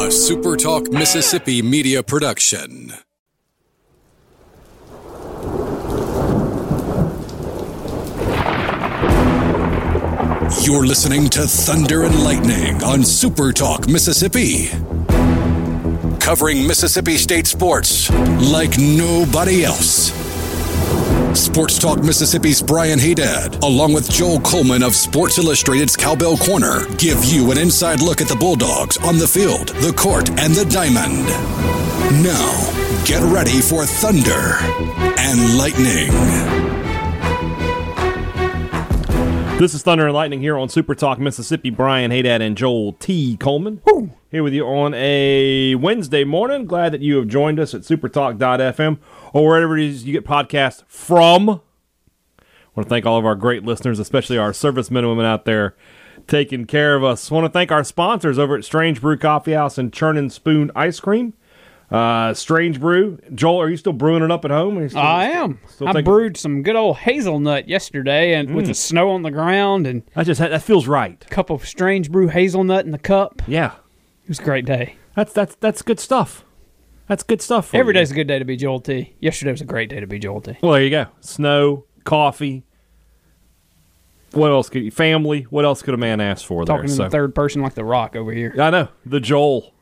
A Super Talk Mississippi media production. You're listening to Thunder and Lightning on Super Talk Mississippi. Covering Mississippi State sports like nobody else. Sports Talk Mississippi's Brian Haydad, along with Joel Coleman of Sports Illustrated's Cowbell Corner, give you an inside look at the Bulldogs on the field, the court, and the diamond. Now, get ready for Thunder and Lightning. This is Thunder and Lightning here on Super Talk Mississippi. Brian Haydad and Joel T. Coleman here with you on a Wednesday morning. Glad that you have joined us at supertalk.fm or wherever it is you get podcasts from. I want to thank all of our great listeners, especially our servicemen and women out there taking care of us. I want to thank our sponsors over at Strange Brew Coffee House and Churn and Spoon Ice Cream. Strange Brew. Joel, are you still brewing it up at home? I am. I brewed some good old hazelnut yesterday, and with the snow on the ground, and that feels right. Cup of Strange Brew hazelnut in the cup. Yeah, it was a great day. That's good stuff. That's good stuff. Every day's a good day to be Joel T. Yesterday was a great day to be Joel T. Well, there you go. Snow, coffee. What else could family? What else could a man ask for? Talking in the third person like The Rock over here. I know the Joel.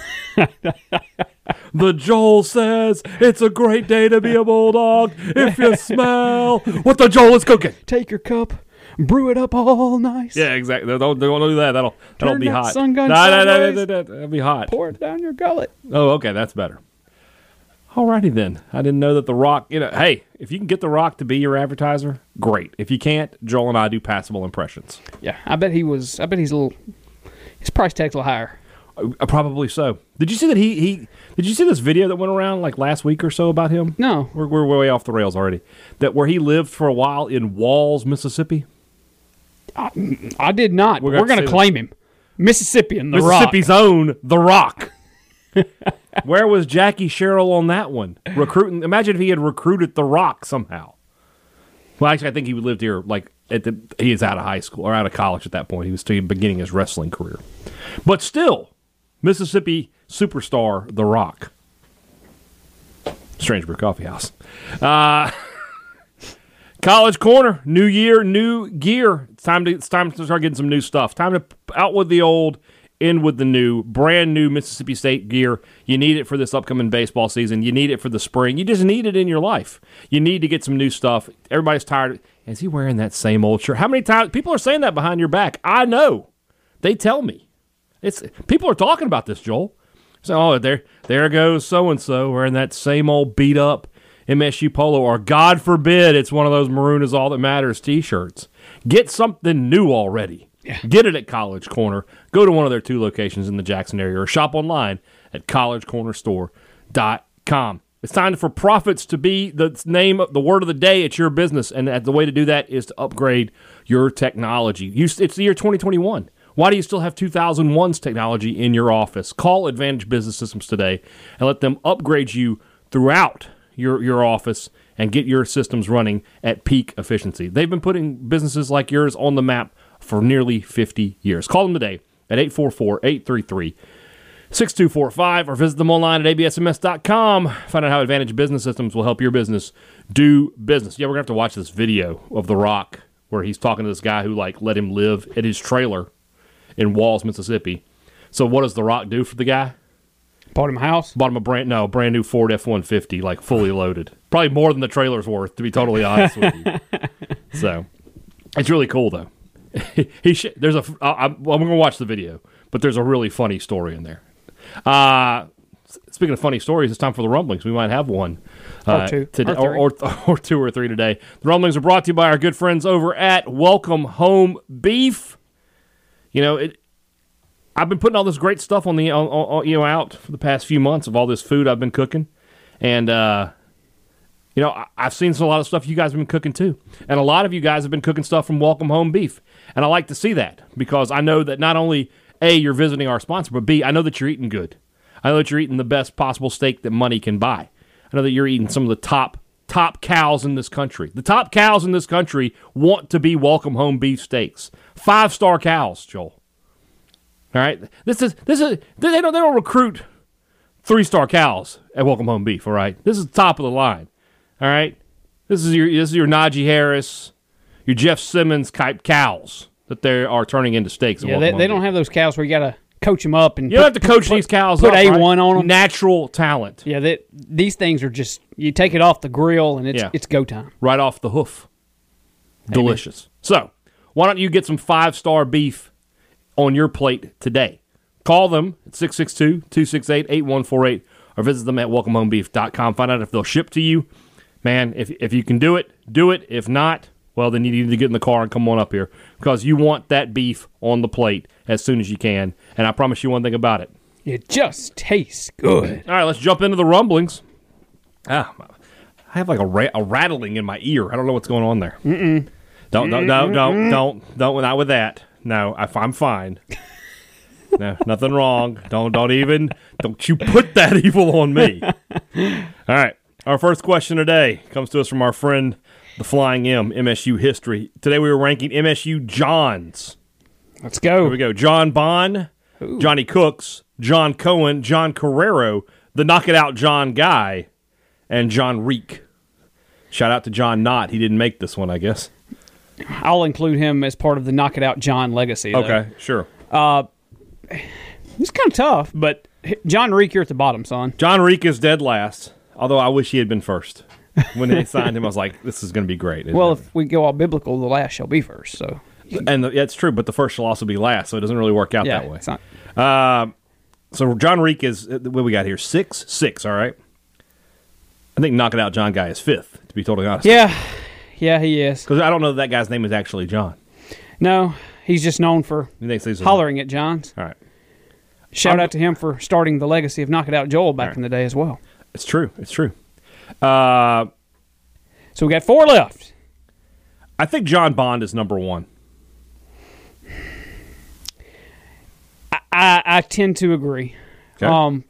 The Joel says it's a great day to be a Bulldog if you smell what the Joel is cooking. Take your cup, brew it up all nice. Yeah, exactly. Don't do that. That'll be hot. Sun gun that'll be hot. Pour it down your gullet. Oh, okay, that's better. Alrighty then. I didn't know that The Rock. Hey, if you can get The Rock to be your advertiser, great. If you can't, Joel and I do passable impressions. Yeah, I bet he's a little. His price tag's a little higher. Probably so. Did you see that Did you see this video that went around like last week or so about him? No. We're way off the rails already. That where he lived for a while in Walls, Mississippi? I did not. We're going to claim him. Mississippian, The Rock. Mississippi's own The Rock. Where was Jackie Sherrill on that one? Recruiting. Imagine if he had recruited The Rock somehow. Well, actually, I think he lived here he is out of high school or out of college at that point. He was still beginning his wrestling career. But still, Mississippi superstar The Rock. Strange Brew Coffee House. College Corner, new year, new gear. It's time to start getting some new stuff. Time to out with the old, in with the new. Brand new Mississippi State gear. You need it for this upcoming baseball season. You need it for the spring. You just need it in your life. You need to get some new stuff. Everybody's tired. Is he wearing that same old shirt? How many times? People are saying that behind your back. I know. They tell me. People are talking about this, Joel. So, there goes so-and-so wearing that same old beat-up MSU polo, or God forbid it's one of those maroon is all that matters t-shirts. Get something new already. Yeah. Get it at College Corner. Go to one of their 2 locations in the Jackson area or shop online at collegecornerstore.com. It's time for profits to be the word of the day at your business, and the way to do that is to upgrade your technology. It's the year 2021. Why do you still have 2001's technology in your office? Call Advantage Business Systems today and let them upgrade you throughout your office and get your systems running at peak efficiency. They've been putting businesses like yours on the map for nearly 50 years. Call them today at 844-833-6245 or visit them online at absms.com. Find out how Advantage Business Systems will help your business do business. Yeah, we're going to have to watch this video of The Rock where he's talking to this guy who let him live at his trailer in Walls, Mississippi. So what does The Rock do for the guy? Bought him a house? Bought him a brand new Ford F-150, fully loaded. Probably more than the trailer's worth, to be totally honest with you. So, it's really cool, though. I'm going to watch the video, but there's a really funny story in there. Speaking of funny stories, it's time for the Rumblings. We might have one. Or two. Today, or 2 or 3 today. The Rumblings are brought to you by our good friends over at Welcome Home Beef. I've been putting all this great stuff out for the past few months of all this food I've been cooking, and I've seen a lot of stuff you guys have been cooking too, and a lot of you guys have been cooking stuff from Welcome Home Beef, and I like to see that because I know that not only A, you're visiting our sponsor, but B, I know that you're eating good. I know that you're eating the best possible steak that money can buy. I know that you're eating some of the top cows in this country. The top cows in this country want to be Welcome Home Beef steaks. 5-star cows, Joel. All right, this is they don't recruit 3-star cows at Welcome Home Beef. All right, this is top of the line. All right, this is your Najee Harris, your Jeff Simmons type cows that they are turning into steaks. Yeah, they don't have those cows where you got to coach them up and you don't have to coach these cows. Put up, A1 right? on them. Natural talent. Yeah, these things are just you take it off the grill and it's go time. Right off the hoof. Delicious. Amen. So why don't you get some 5-star beef on your plate today? Call them at 662-268-8148 or visit them at welcomehomebeef.com. Find out if they'll ship to you. Man, if you can do it, do it. If not, well, then you need to get in the car and come on up here because you want that beef on the plate as soon as you can. And I promise you one thing about it. It just tastes good. All right, let's jump into the rumblings. I have like a rattling in my ear. I don't know what's going on there. Don't, not with that. No, I'm fine. No, nothing wrong. Don't you put that evil on me. All right. Our first question today comes to us from our friend, the Flying M, MSU History. Today we were ranking MSU Johns. Let's go. Here we go. John Bond, Ooh. Johnny Cooks, John Cohen, John Carrero, the Knock It Out John Guy, and John Reek. Shout out to John Knott. He didn't make this one, I guess. I'll include him as part of the Knock It Out John legacy. Though. Okay, sure. It's kind of tough, but John Reek, you're at the bottom, son. John Reek is dead last, although I wish he had been first. When they signed him, I was like, this is going to be great. Well, if we go all biblical, the last shall be first. So, it's true, but the first shall also be last, so it doesn't really work out that way. It's not. So John Reek is, what we got here, 6, all right? I think Knock It Out John Guy is 5th, to be totally honest. Yeah, he is. Because I don't know that guy's name is actually John. No, he's just known for hollering at Johns. All right. Shout out to him for starting the legacy of Knock It Out Joel back in the day as well. It's true. So we got 4 left. I think John Bond is number 1. I tend to agree. Okay.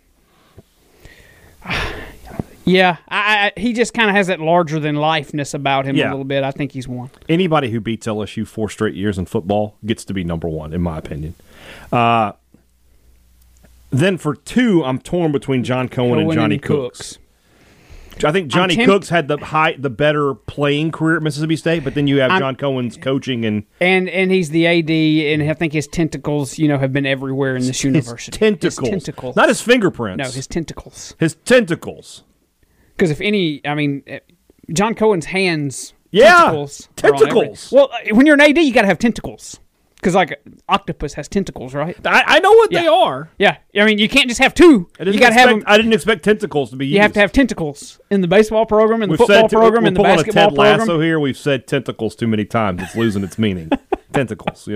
Yeah, he just kind of has that larger-than-lifeness about him a little bit. I think he's 1. Anybody who beats LSU 4 straight years in football gets to be number 1, in my opinion. Then for 2, I'm torn between John Cohen and Johnny Cooks. I think Johnny Cooks had the better playing career at Mississippi State, but then you have John Cohen's coaching and he's the AD, and I think his tentacles, have been everywhere in this university. His tentacles, not his fingerprints. No, his tentacles. His tentacles. Because John Cohen's hands. Tentacles. Well, when you're an AD, you got to have tentacles. Because, octopus has tentacles, right? I know what they are. Yeah. You can't just have 2. You got to have them. I didn't expect tentacles to be used. You have to have tentacles in the baseball program, in the football program, in the basketball program. We're pulling a Ted Lasso here. We've said tentacles too many times. It's losing its meaning. Tentacles,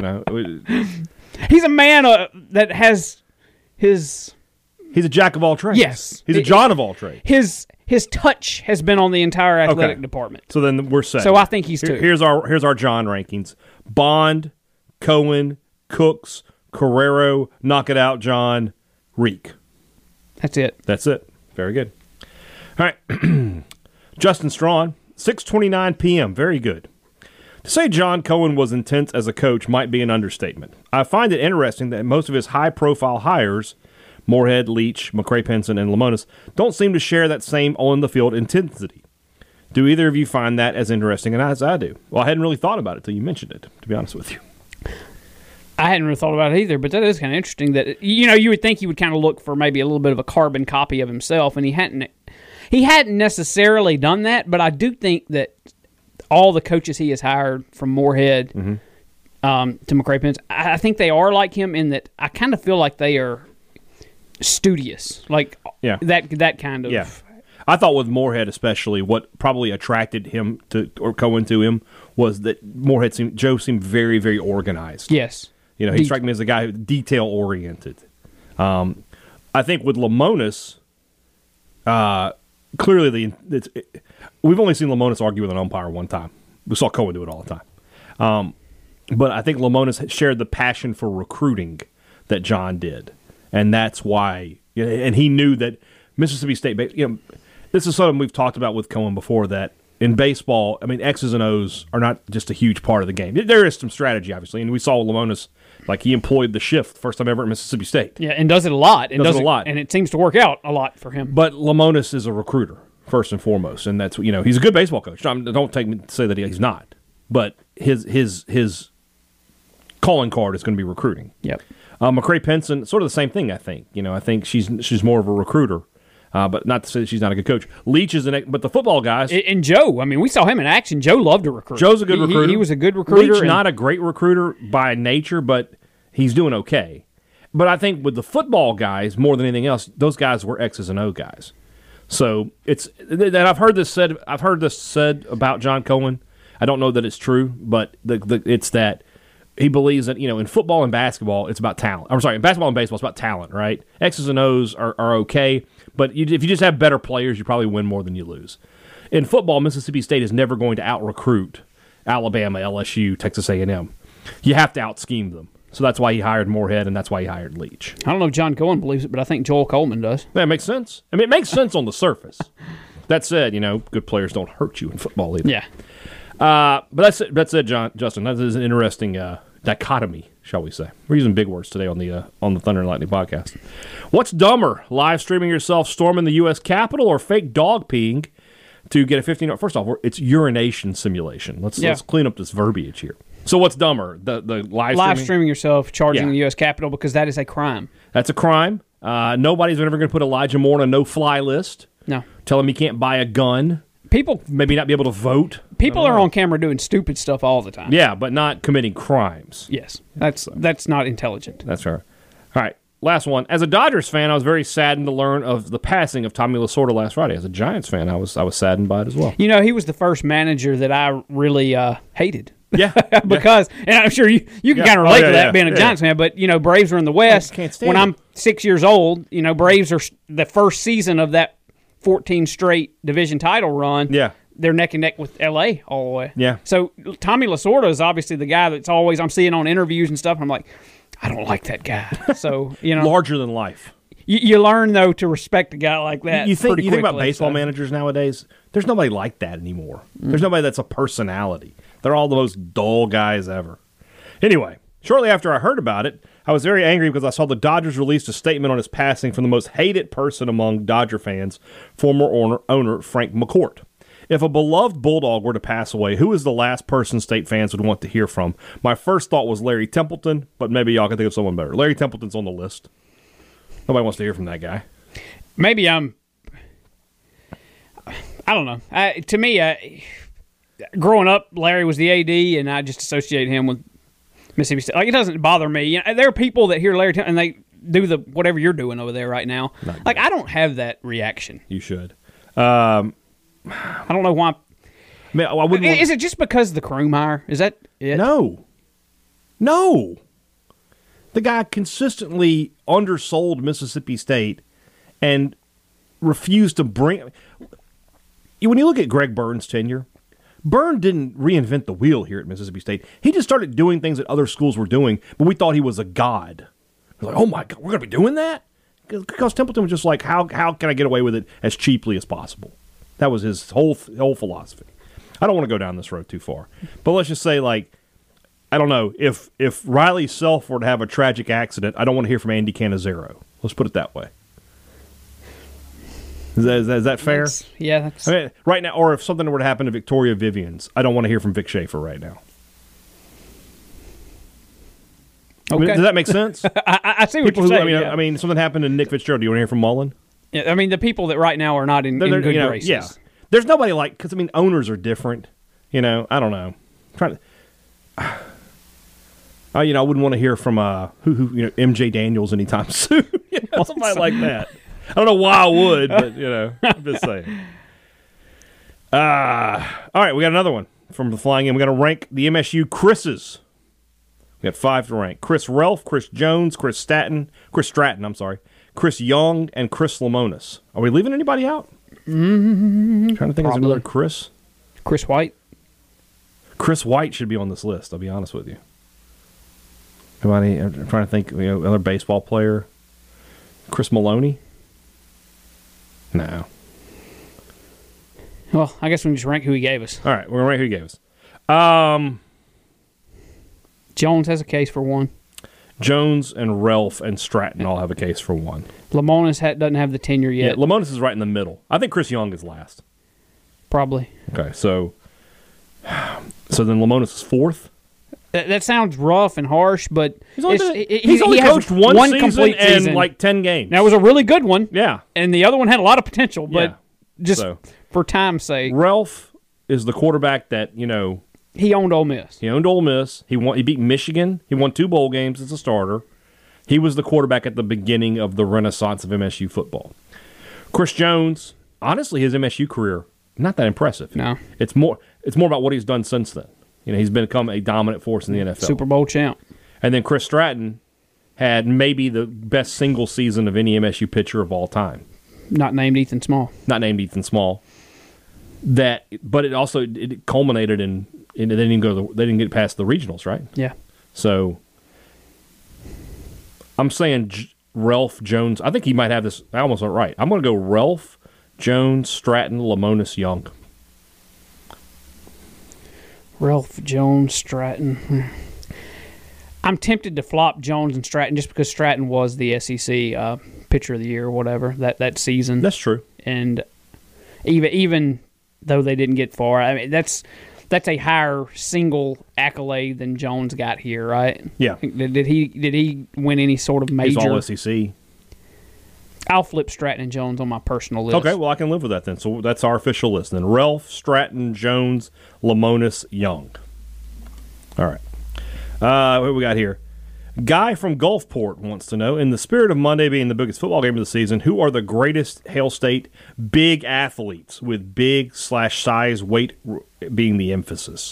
He's a man that has his... He's a jack of all trades. Yes. He's a John of all trades. His touch has been on the entire athletic department. So then we're set. So I think he's 2. Here's our John rankings. Bond, Cohen, Cooks, Carrero, Knock It Out John, Reek. That's it. Very good. All right. Justin Strawn, 6:29 p.m. Very good. To say John Cohen was intense as a coach might be an understatement. I find it interesting that most of his high-profile hires, Moorhead, Leach, McCray-Penson, and Lemonis, don't seem to share that same on-the-field intensity. Do either of you find that as interesting as I do? Well, I hadn't really thought about it until you mentioned it, to be honest with you. I hadn't really thought about it either, but that is kind of interesting that, you would think he would kind of look for maybe a little bit of a carbon copy of himself, and he hadn't necessarily done that, but I do think that all the coaches he has hired from Moorhead to McCray-Penson, I think they are like him in that I kind of feel like they are studious, that kind of. Yeah. I thought with Moorhead especially, what probably attracted him or Cohen to him was that Joe seemed very, very organized. Yes. He struck me as a guy who's detail-oriented. I think with Lemonis, clearly we've only seen Lemonis argue with an umpire one time. We saw Cohen do it all the time. But I think Lemonis shared the passion for recruiting that John did. And that's why, and he knew that Mississippi State, this is something we've talked about with Cohen before, that in baseball, X's and O's are not just a huge part of the game. There is some strategy, obviously, and we saw Lemonis Like, he employed the shift first time ever at Mississippi State. Yeah, and does it a lot. And Does it a lot. And it seems to work out a lot for him. But Lemonis is a recruiter, first and foremost, and that's, he's a good baseball coach. Don't take me to say that he's not. But his calling card is going to be recruiting. Yep. McCray Penson, sort of the same thing, I think. I think she's more of a recruiter. But not to say that she's not a good coach. Leach is but the football guys. And Joe, I mean, we saw him in action. Joe loved to recruit. Joe's a good recruiter. He was a good recruiter. Leach, not a great recruiter by nature, but he's doing okay. But I think with the football guys, more than anything else, those guys were X's and O guys. So it's that I've heard this said about John Cohen. I don't know that it's true, but it's that he believes that, in football and basketball, it's about talent. I'm sorry, in basketball and baseball, it's about talent, right? X's and O's are okay, but if you just have better players, you probably win more than you lose. In football, Mississippi State is never going to out-recruit Alabama, LSU, Texas A&M. You have to out-scheme them. So that's why he hired Moorhead, and that's why he hired Leach. I don't know if John Cohen believes it, but I think Joel Coleman does. That makes sense. I mean, it makes sense on the surface. That said, good players don't hurt you in football either. Yeah. But that's it, Justin. That is an interesting dichotomy, shall we say. We're using big words today on the Thunder and Lightning podcast. What's dumber, live streaming yourself storming the U.S. Capitol or fake dog peeing to get a 15? First off, it's urination simulation. Let's clean up this verbiage here. So what's dumber, the live streaming yourself charging the U.S. Capitol, because that is a crime. That's a crime. Nobody's ever going to put Elijah Moore on a no-fly list. No. Tell him he can't buy a gun. People maybe not be able to vote. People are on camera doing stupid stuff all the time. Yeah, but not committing crimes. Yes, that's not intelligent. That's right. All right, last one. As a Dodgers fan, I was very saddened to learn of the passing of Tommy Lasorda last Friday. As a Giants fan, I was saddened by it as well. He was the first manager that I really hated. Yeah, because and I'm sure you can kind of relate to that being a Giants fan. But Braves are in the West. Can't stand when it. I'm 6 years old, Braves are the first season of that 14 straight division title run. Yeah. They're neck and neck with L.A. all the way. Yeah. So Tommy Lasorda is obviously the guy that's always I'm seeing on interviews and stuff. And I'm like, I don't like that guy. So larger than life. You learn though to respect a guy like that. You think about quickly, baseball managers nowadays? There's nobody like that anymore. There's nobody that's a personality. They're all the most dull guys ever. Anyway, shortly after I heard about it, I was very angry because I saw the Dodgers released a statement on his passing from the most hated person among Dodger fans, former owner Frank McCourt. If a beloved Bulldog were to pass away, who is the last person State fans would want to hear from? My first thought was Larry Templeton, but maybe y'all can think of someone better. Larry Templeton's on the list. Nobody wants to hear from that guy. Maybe I don't know. To me, growing up, Larry was the AD, and I just associate him with Mississippi State. Like, it doesn't bother me. There are people that hear Larry Templeton, and they do the whatever you're doing over there right now. Like, I don't have that reaction. You should. I don't know why. I mean, I wouldn't. Is it just because of the Krummeyer? Is that it? No. The guy consistently undersold Mississippi State and refused to bring. When you look at Greg Byrne's tenure, Byrne didn't reinvent the wheel here at Mississippi State. He just started doing things that other schools were doing, but we thought he was a god. Like, oh my God, we're going to be doing that? Because Templeton was just like, how can I get away with it as cheaply as possible? That was his whole philosophy. I don't want to go down this road too far, but let's just say, like, I don't know, if Riley Self were to have a tragic accident, I don't want to hear from Andy Cannizzaro. Let's put it that way. Is that fair? That's I mean, right now, or if something were to happen to Victoria Vivians, I don't want to hear from Vic Schaefer right now. Okay. I mean, does that make sense? I see what you're saying. I mean, something happened to Nick Fitzgerald. Do you want to hear from Mullen? Yeah, I mean, the people that right now are not in good graces. Yeah. There's nobody because, owners are different. I don't know. I wouldn't want to hear from MJ Daniels anytime soon. Somebody like that. I don't know why I would, but I'm just saying. All right, we got another one from the Flying In. We got to rank the MSU Chris's. We got 5 to rank: Chris Relf, Chris Jones, Chris Stratton, Chris Young, and Chris Lemonis. Are we leaving anybody out? Trying to think of another Chris. Chris White. Chris White should be on this list. I'll be honest with you. Anybody? I'm trying to think. Another baseball player. Chris Maloney. No. Well, I guess we can just rank who he gave us. All right, we're going to rank who he gave us. Jones has a case for one. Jones and Ralph and Stratton all have a case for one. Lamonis doesn't have the tenure Yeah, yet. Lamonis is right in the middle. I think Chris Young is last. Probably. Okay, so then Lamonis is fourth. That sounds rough and harsh, but He's only he has coached one season complete and season. like 10 games. Now, it was a really good one. Yeah. And the other one had a lot of potential, but Yeah. just So. for time's sake, Ralph is the quarterback that, he owned Ole Miss. he owned Ole Miss. He beat Michigan. He won 2 bowl games as a starter. He was the quarterback at the beginning of the renaissance of MSU football. Chris Jones, honestly, his MSU career, not that impressive. No. It's more about what he's done since then. He's become a dominant force in the NFL. Super Bowl champ. And then Chris Stratton had maybe the best single season of any MSU pitcher of all time. Not named Ethan Small. Not named Ethan Small. But it culminated in they didn't get past the regionals, right? Yeah. So I'm saying Ralph Jones. I think he might have this. I almost got it right. I'm going to go Ralph Jones, Stratton, Lamonis, Young. Ralph Jones, Stratton. I'm tempted to flop Jones and Stratton just because Stratton was the SEC Pitcher of the Year or whatever that season. That's true. And even though they didn't get far, I mean that's a higher single accolade than Jones got here, right? Yeah. Did he win any sort of major? He's all SEC. I'll flip Stratton and Jones on my personal list. Okay, well I can live with that then. So that's our official list. Then Ralph, Stratton, Jones, Lamonis, Young. All right. What do we got here? Guy from Gulfport wants to know, in the spirit of Monday being the biggest football game of the season, who are the greatest Hail State big athletes with big/size weight being the emphasis?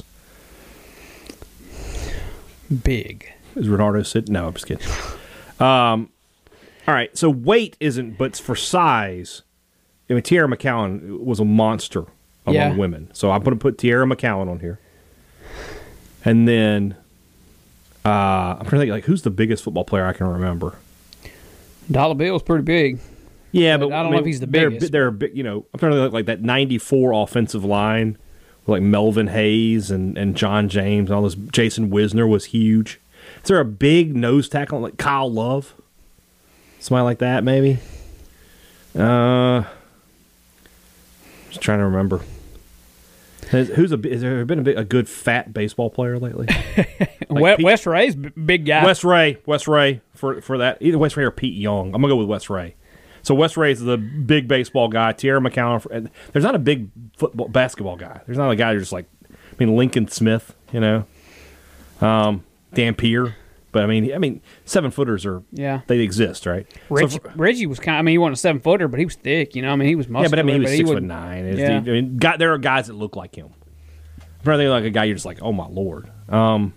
Big. Is Renardo sitting? No, I'm just kidding. All right, so weight isn't, but for size, I mean, Tierra McCowan was a monster among women. So I'm going to put Tierra McCowan on here. And then I'm trying to think, who's the biggest football player I can remember? Dollar Bill's pretty big. Yeah, but I don't know if he's the biggest. They're big, I'm trying to think like that 94 offensive line with like Melvin Hayes and John James and all this. Jason Wisner was huge. Is there a big nose tackle like Kyle Love? Somebody like that, maybe? Just trying to remember. Has there been a good fat baseball player lately? Wes Ray's big guy. Wes Ray for that. Either Wes Ray or Pete Young. I'm going to go with Wes Ray. So Wes Ray is the big baseball guy. Tierra McCowan. There's not a big basketball guy. There's not a guy who's just like, Lincoln Smith, Dan Pierre. But I mean, 7-footers they exist, right? Reggie was he wasn't a 7-footer, but he was thick. He was muscular. Yeah, but he was 6'9". Yeah. There are guys that look like him. I'm trying to think like a guy you're just like, oh my lord. I'm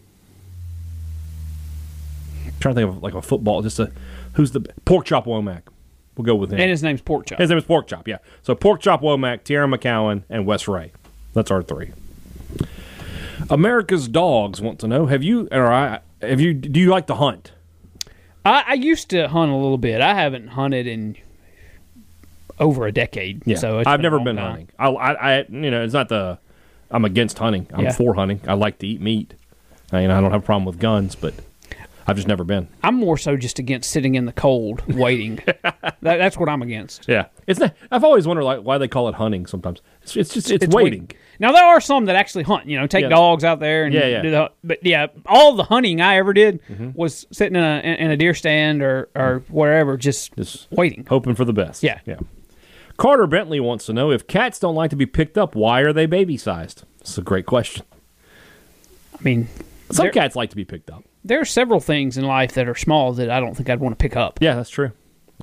trying to think of like a football. Who's the Pork Chop Womack? We'll go with him. And his name's Pork Chop. His name is Pork Chop. Yeah. So Pork Chop Womack, Tierra McCowan, and Wes Ray. That's our 3. America's Dogs want to know: do you like to hunt? I used to hunt a little bit. I haven't hunted in over a decade. Yeah, so I've never been hunting. I it's not I'm against hunting. I'm for hunting. I like to eat meat. I don't have a problem with guns, but I've just never been. I'm more so just against sitting in the cold waiting. That's what I'm against. Yeah, it's not. I've always wondered why they call it hunting. Sometimes it's waiting. Now there are some that actually hunt. Take dogs out there and do but all the hunting I ever did was sitting in a deer stand or wherever, just waiting, hoping for the best. Yeah. Carter Bentley wants to know, if cats don't like to be picked up, why are they baby sized? It's a great question. I mean, some cats like to be picked up. There are several things in life that are small that I don't think I'd want to pick up. Yeah, that's true.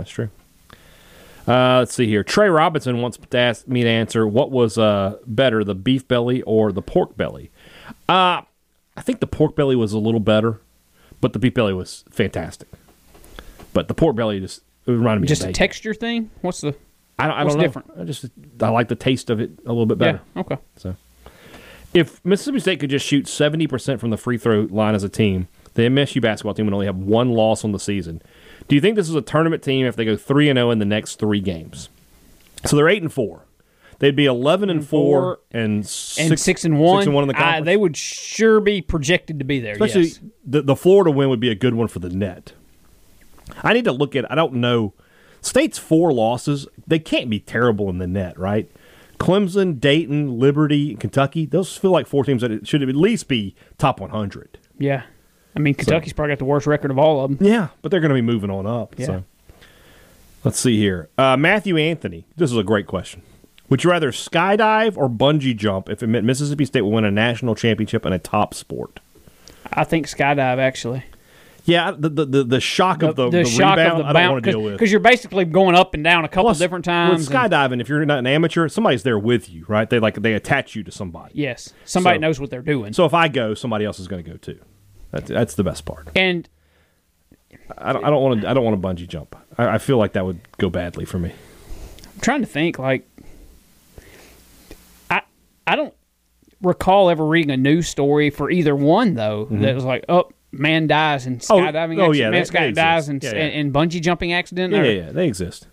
Let's see here. Trey Robinson wants to ask me to answer, what was better, the beef belly or the pork belly? I think the pork belly was a little better, but the beef belly was fantastic. But the pork belly it reminded me just of a texture thing? What's the I don't know. Different? I like the taste of it a little bit better. Yeah, okay. So, if Mississippi State could just shoot 70% from the free throw line as a team, the MSU basketball team would only have 1 loss on the season. Do you think this is a tournament team if they go 3-0 in the next 3 games? So they're 8-4. They'd be 11-4 and 6-1. 6-1 in the conference. They would sure be projected to be there. Especially yes. the Florida win would be a good one for the net. I need to look at. I don't know. State's 4 losses. They can't be terrible in the net, right? Clemson, Dayton, Liberty, and Kentucky. Those feel like 4 teams that it should at least be top 100. Yeah. I mean, Kentucky's probably got the worst record of all of them. Yeah, but they're going to be moving on up. Yeah. So. Let's see here. Matthew Anthony. This is a great question. Would you rather skydive or bungee jump if it meant Mississippi State would win a national championship in a top sport? I think skydive, actually. Yeah, the shock of the shock rebound, of the I don't want to deal with. Because you're basically going up and down a couple different times. With skydiving, if you're not an amateur, somebody's there with you, right? They attach you to somebody. Yes, somebody knows what they're doing. So if I go, somebody else is going to go too. That's the best part. And I don't want to bungee jump. I feel like that would go badly for me. I'm trying to think. Like, I don't recall ever reading a news story for either one though that was like, oh, man dies in skydiving. Man dies in bungee jumping accident. Yeah, they exist.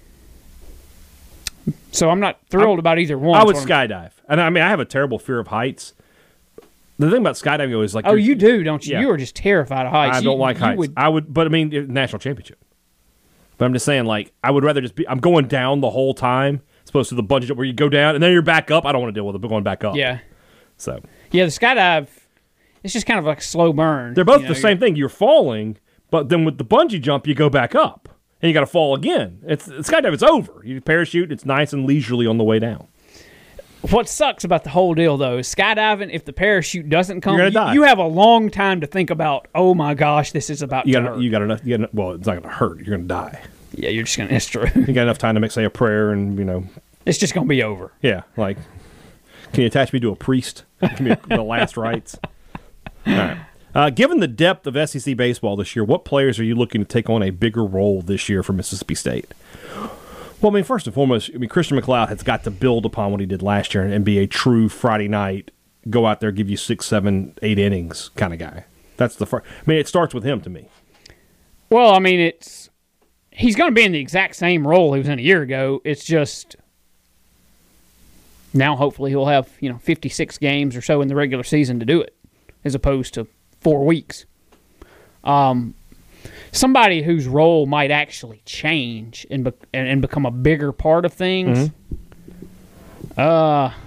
So I'm not thrilled about either one. I would skydive, and I mean I have a terrible fear of heights. The thing about skydiving is like, oh, you do, don't you? Yeah. You are just terrified of heights. I don't like heights. I would, but I mean, national championship. But I'm just saying, like, I would rather just be. I'm going down the whole time, as opposed to the bungee jump where you go down and then you're back up. I don't want to deal with it. But going back up. Yeah. So. Yeah, the skydive, it's just kind of like a slow burn. They're both the same thing. You're falling, but then with the bungee jump, you go back up and you got to fall again. Skydive. It's over. You parachute. It's nice and leisurely on the way down. What sucks about the whole deal, though, is skydiving, if the parachute doesn't come, you have a long time to think about, oh, my gosh, this is about to hurt. Well, it's not going to hurt. You're going to die. Yeah, you're just going to, it's true. You got enough time to say a prayer and, it's just going to be over. Yeah, like, can you attach me to a priest? Give me the last rites. All right. Given the depth of SEC baseball this year, what players are you looking to take on a bigger role this year for Mississippi State? Well, I mean, first and foremost, Christian McLeod has got to build upon what he did last year and be a true Friday night, go out there, give you 6, 7, 8 innings kind of guy. That's the first. I mean, it starts with him to me. Well, I mean, he's going to be in the exact same role he was in a year ago. It's just now hopefully he'll have 56 games or so in the regular season to do it, as opposed to 4 weeks. Somebody whose role might actually change and become a bigger part of things. Mm-hmm.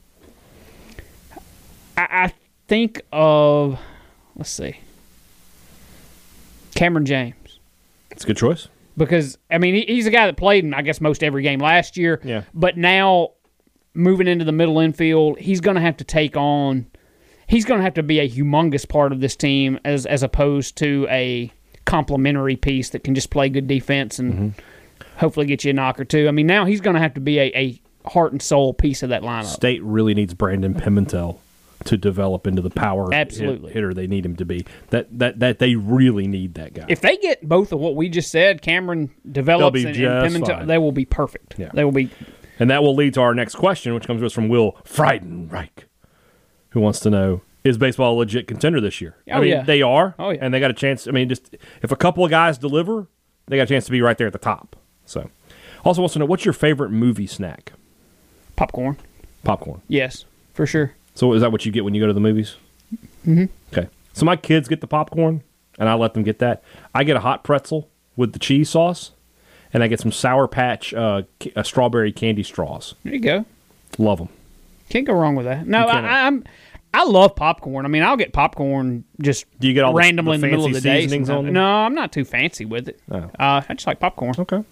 I think of, let's see, Cameron James. It's a good choice. Because, I mean, he's a guy that played in, I guess, most every game last year. Yeah. But now, moving into the middle infield, he's going to have to take on, he's going to have to be a humongous part of this team as opposed to a complementary piece that can just play good defense and hopefully get you a knock or two. I mean, now he's going to have to be a heart and soul piece of that lineup. State really needs Brandon Pimentel to develop into the power hitter they need him to be. That they really need that guy. If they get both of what we just said, Cameron develops and Pimentel, they will be perfect. Yeah. They will be. And that will lead to our next question, which comes to us from Will Friedenreich, who wants to know, is baseball a legit contender this year? They are. Oh, yeah. And they got a chance. I mean, just if a couple of guys deliver, they got a chance to be right there at the top. So, also wants to know, what's your favorite movie snack? Popcorn. Popcorn. Yes, for sure. So is that what you get when you go to the movies? Mm-hmm. Okay. So my kids get the popcorn, and I let them get that. I get a hot pretzel with the cheese sauce, and I get some Sour Patch strawberry candy straws. There you go. Love them. Can't go wrong with that. No, I love popcorn. I mean, I'll get popcorn just Do you get all randomly in the middle of the day. On No, I'm not too fancy with it. Oh. I just like popcorn. Okay.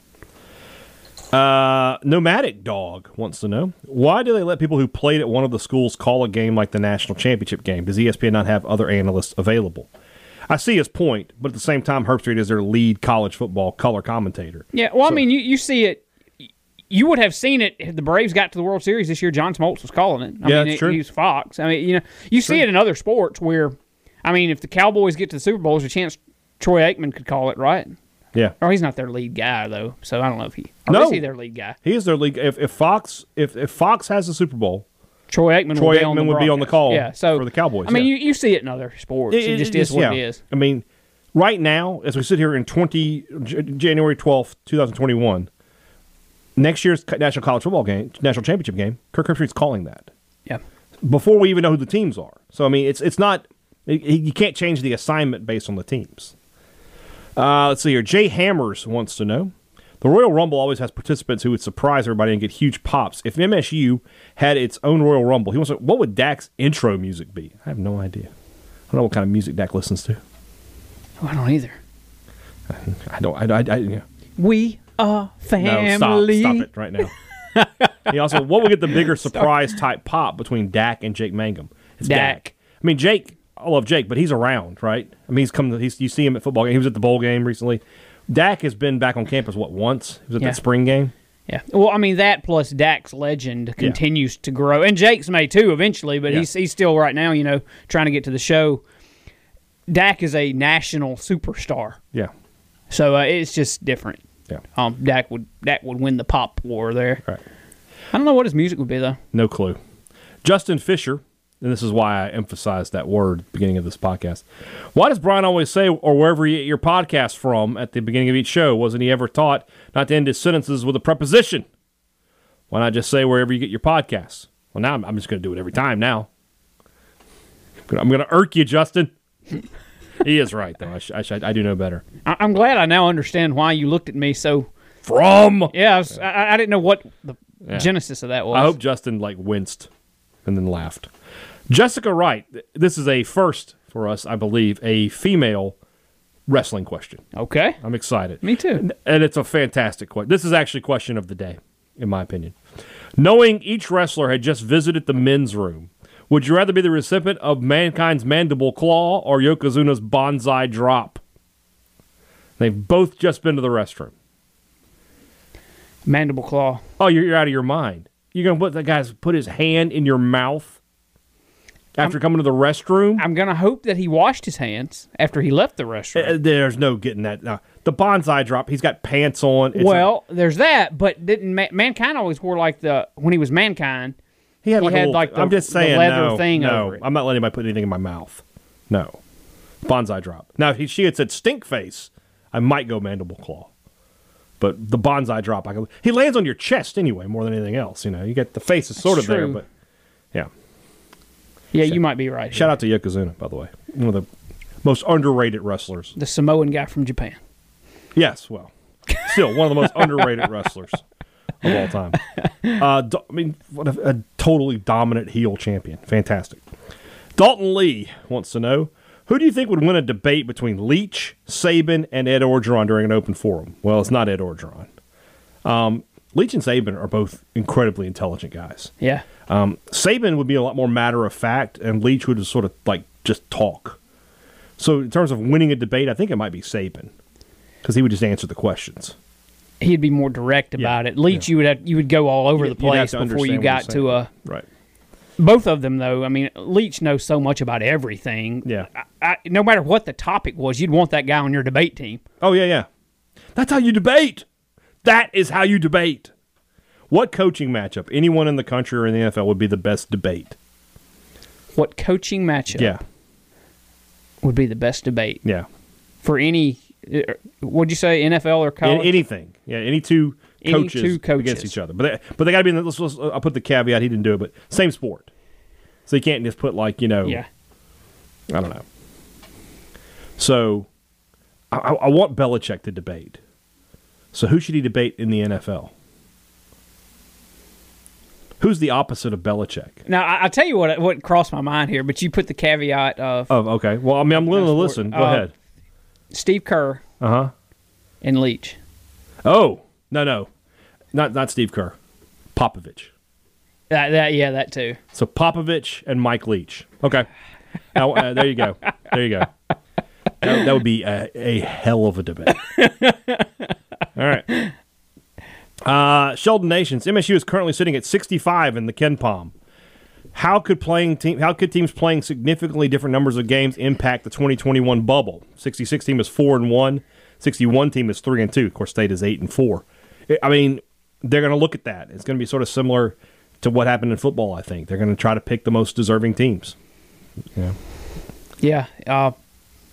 Nomadic Dog wants to know, why do they let people who played at one of the schools call a game like the national championship game? Does ESPN not have other analysts available? I see his point, but at the same time, Herb Street is their lead college football color commentator. Yeah, well, I mean, you see it. You would have seen it if the Braves got to the World Series this year. John Smoltz was calling it. I mean, true. He was Fox. I mean, you see it in other sports where, I mean, if the Cowboys get to the Super Bowl, there's a chance Troy Aikman could call it, right? Yeah. Or he's not their lead guy though, so I don't know if he. Is he their lead guy? He is their lead. If Fox has the Super Bowl, Troy Aikman would be on the call. Yeah, so for the Cowboys. I mean, you see it in other sports. It just is what it is. I mean, right now, as we sit here in January 12th, 2021, next year's national college football game, national championship game, Kirk Herbstreit's calling that. Yeah. Before we even know who the teams are. So, I mean, it's not – you can't change the assignment based on the teams. Let's see here. Jay Hammers wants to know, the Royal Rumble always has participants who would surprise everybody and get huge pops. If MSU had its own Royal Rumble, he wants to know, what would Dak's intro music be? I have no idea. I don't know what kind of music Dak listens to. Oh, I don't either. Yeah. We are family. No, stop it right now. He also, what would get the bigger surprise type pop between Dak and Jake Mangum? It's Dak. I mean, Jake, I love Jake, but he's around, right? I mean, you see him at football games. He was at the bowl game recently. Dak has been back on campus, once? He was at that spring game. Yeah. Well, I mean, that plus Dak's legend continues to grow. And Jake's may too eventually, but he's still right now, trying to get to the show. Dak is a national superstar. Yeah. So it's just different. Yeah. Dak would win the pop war there. Right. I don't know what his music would be, though. No clue. Justin Fisher, and this is why I emphasized that word at the beginning of this podcast. Why does Brian always say, or wherever you get your podcast from at the beginning of each show, wasn't he ever taught not to end his sentences with a preposition? Why not just say wherever you get your podcasts? Well, now I'm just going to do it every time now. I'm going to irk you, Justin. He is right, though. I do know better. I'm glad I now understand why you looked at me so... From! Yeah, I didn't know what the genesis of that was. I hope Justin, winced and then laughed. Jessica Wright, this is a first for us, I believe, a female wrestling question. Okay. I'm excited. Me too. And it's a fantastic question. This is actually question of the day, in my opinion. Knowing each wrestler had just visited the men's room, would you rather be the recipient of Mankind's mandible claw or Yokozuna's bonsai drop? They've both just been to the restroom. Mandible claw. Oh, you're out of your mind. You're going to let that guy put his hand in your mouth after coming to the restroom? I'm going to hope that he washed his hands after he left the restroom. There's no getting that. No. The bonsai drop, he's got pants on. There's that, but didn't Mankind always wore when he was Mankind... He had I'm just saying, the leather thing over it. I'm not letting anybody put anything in my mouth. No. Bonsai drop. Now, if she had said stink face, I might go mandible claw. But the bonsai drop, he lands on your chest anyway, more than anything else. You get the face is sort of there, but yeah. Yeah, you might be right. Shout out to Yokozuna, by the way. One of the most underrated wrestlers. The Samoan guy from Japan. Yes, well, still one of the most underrated wrestlers of all time. What a totally dominant heel champion. Fantastic. Dalton Lee wants to know, who do you think would win a debate between Leach, Saban, and Ed Orgeron during an open forum? Well, it's not Ed Orgeron. Leach and Saban are both incredibly intelligent guys. Yeah. Saban would be a lot more matter of fact, and Leach would just sort of just talk. So in terms of winning a debate, I think it might be Saban because he would just answer the questions. He'd be more direct about it. Leach, you would go all over the place before you got to a right. Both of them, though. I mean, Leach knows so much about everything. Yeah. No matter what the topic was, you'd want that guy on your debate team. Oh yeah. That's how you debate. That is how you debate. What coaching matchup, anyone in the country or in the NFL, would be the best debate? What coaching matchup? Would be the best debate? Yeah. For any. What'd you say, NFL or college? Anything. Yeah, any two coaches against each other. But they got to be in the, I'll put the caveat, he didn't do it, but same sport. So you can't just put I don't know. So I want Belichick to debate. So who should he debate in the NFL? Who's the opposite of Belichick? Now, I'll tell you what crossed my mind here, but you put the caveat of... Oh, okay. Well, I'm willing to listen. Go ahead. Steve Kerr and Leach. Oh, no. Not Steve Kerr. Popovich. That too. So Popovich and Mike Leach. Okay. Now, there you go. That would be a hell of a debate. All right. Sheldon Nations. MSU is currently sitting at 65 in the KenPom. How could teams playing significantly different numbers of games impact the 2021 bubble? 66 team is 4-1. 61 team is 3-2. Of course, State is 8-4. I mean, they're going to look at that. It's going to be sort of similar to what happened in football. I think they're going to try to pick the most deserving teams. Yeah.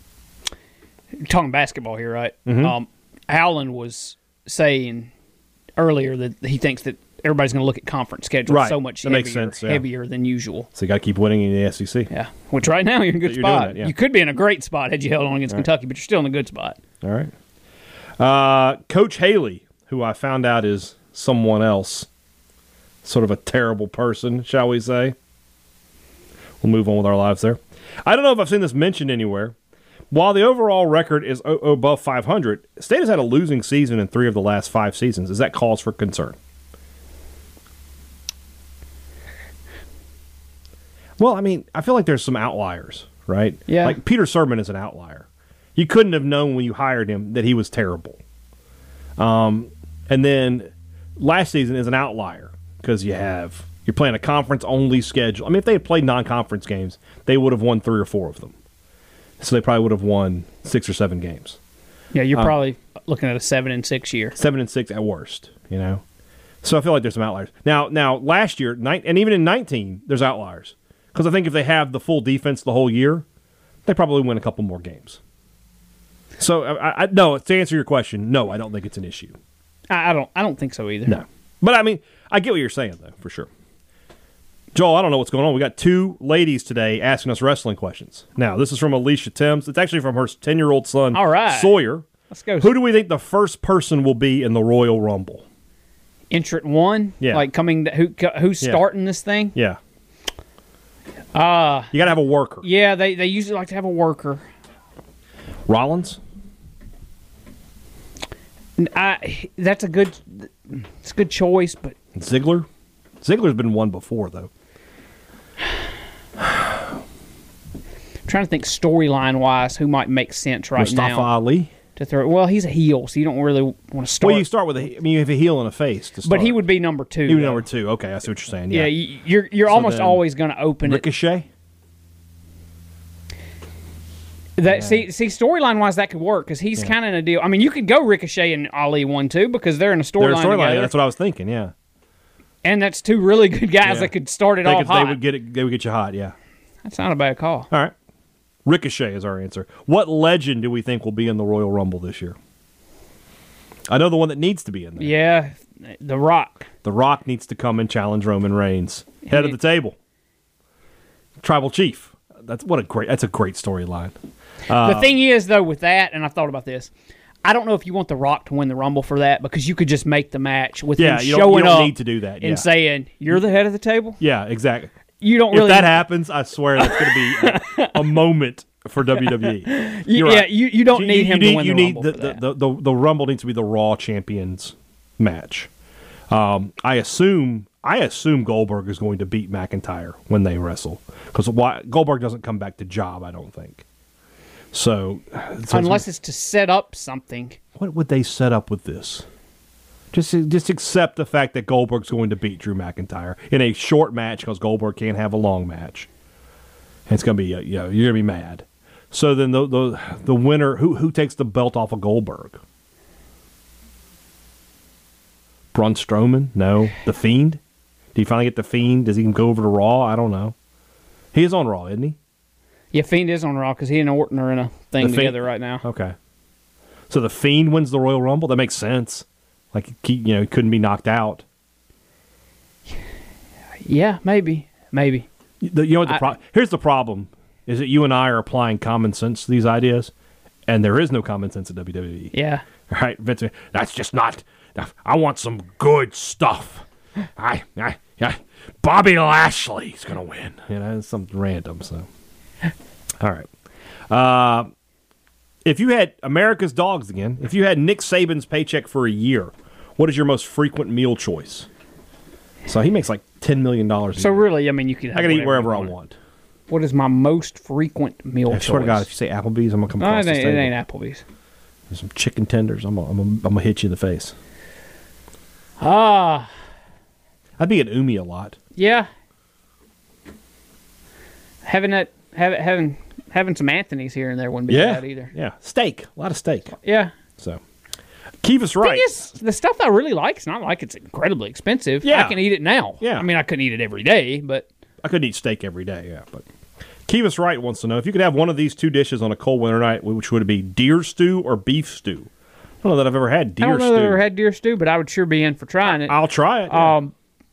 Talking basketball here, right? Mm-hmm. Allen was saying earlier that he thinks that everybody's going to look at conference schedule Right. so much That makes sense, yeah. heavier than usual. So you got to keep winning in the SEC. Yeah, which right now you're in a good You're spot. doing it, yeah. You could be in a great spot had you held on against Kentucky, but you're still in a good spot. All right. Coach Haley, who I found out is someone else, sort of a terrible person, shall we say. We'll move on with our lives there. I don't know if I've seen this mentioned anywhere. While the overall record is above 500, State has had a losing season in 3 of the last 5 seasons. Is that cause for concern? Well, I mean, I feel like there's some outliers, right? Yeah. Like Peter Sermon is an outlier. You couldn't have known when you hired him that he was terrible. And then last season is an outlier because you're playing a conference-only schedule. I mean, if they had played non-conference games, they would have won 3 or 4 of them. So they probably would have won 6 or 7 games. Yeah, you're probably looking at a 7-6 year. 7-6 at worst, you know? So I feel like there's some outliers. Now last year, and even in 19, there's outliers. Because I think if they have the full defense the whole year, they probably win a couple more games. So, no, to answer your question, no, I don't think it's an issue. I don't think so either. No. But, I mean, I get what you're saying, though, for sure. Joel, I don't know what's going on. We got 2 ladies today asking us wrestling questions. Now, this is from Alicia Timms. It's actually from her 10-year-old son, All right. Sawyer. Let's go. Who do we think the first person will be in the Royal Rumble? Entrant 1? Yeah. Like who's starting this thing? Yeah. You got to have a worker. Yeah, they usually like to have a worker. Rollins? That's a good choice, but Ziggler? Ziggler's been one before, though. I'm trying to think storyline wise who might make sense right Mustafa now Ali? to throw. Well, he's a heel, so you don't really want to start. Well, you start with you have a heel and a face to start. But he would be number 2. He would be though. number 2. Okay, I see what you're saying. Yeah, Yeah. you're almost then always going to open Ricochet? it. See, storyline wise, that could work because he's kind of in a deal. I mean, you could go Ricochet and Ali 1-2 because they're in a They're a storyline storyline. together, That's what I was thinking, yeah. and that's 2 really good guys Yeah. that could start it They off hot. would get you hot, yeah. That's not a bad call. All right. Ricochet is our answer. What legend do we think will be in the Royal Rumble this year? I know the one that needs to be in there. Yeah, The Rock. The Rock needs to come and challenge Roman Reigns. Head of the table. Tribal Chief. That's a great storyline. The thing is, though, with that, and I've thought about this, I don't know if you want The Rock to win the Rumble for that because you could just make the match with him you showing don't up need to do that. Yeah. and saying, "You're the head of the table." Yeah, exactly. You don't If really. that happens, I swear that's going to be a moment for WWE. You're right. you don't need him to win the Rumble for that. the Rumble needs to be the Raw Champions match. I assume Goldberg is going to beat McIntyre when they wrestle because Goldberg doesn't come back to job. I don't think. So Unless it's to set up something. what would they set up with this? Just accept the fact that Goldberg's going to beat Drew McIntyre in a short match because Goldberg can't have a long match. And it's going to be you're going to be mad. So then the winner who takes the belt off of Goldberg? Braun Strowman? No. The Fiend? Do you finally get the Fiend? Does he go over to Raw? I don't know. He is on Raw, isn't he? Yeah, Fiend is on Raw because he and Orton are in a thing together right now. Okay. So the Fiend wins the Royal Rumble? That makes sense. Like, he couldn't be knocked out. Yeah, maybe. Here's the problem, is that you and I are applying common sense to these ideas, and there is no common sense at WWE. Yeah. All right, Vince, that's just not. I want some good stuff. Bobby Lashley's going to win. It's something random, so. All right. If you had America's Dogs again, if you had Nick Saban's paycheck for a year, what is your most frequent meal choice? So he makes like $10 million a year. So really, I mean, you could. I can eat wherever I want. What is my most frequent meal choice? I swear to God, if you say Applebee's, I'm going to come across this it table. ain't Applebee's. There's some chicken tenders. I'm gonna hit you in the face. I'd be at Umi a lot. Yeah. Having some Anthony's here and there wouldn't be bad either. Yeah, steak. A lot of steak. Yeah. So, Kevis Wright. Thing is, the stuff I really like, it's not like it's incredibly expensive. Yeah. I can eat it now. Yeah. I mean, I couldn't eat it every day, but I couldn't eat steak every day, yeah. But Kevis Wright wants to know, if you could have one of these 2 dishes on a cold winter night, which would it be, deer stew or beef stew? don't know that I've ever had deer I don't know stew. that I've ever had deer stew, but I would sure be in for trying it. I'll try it. Yeah.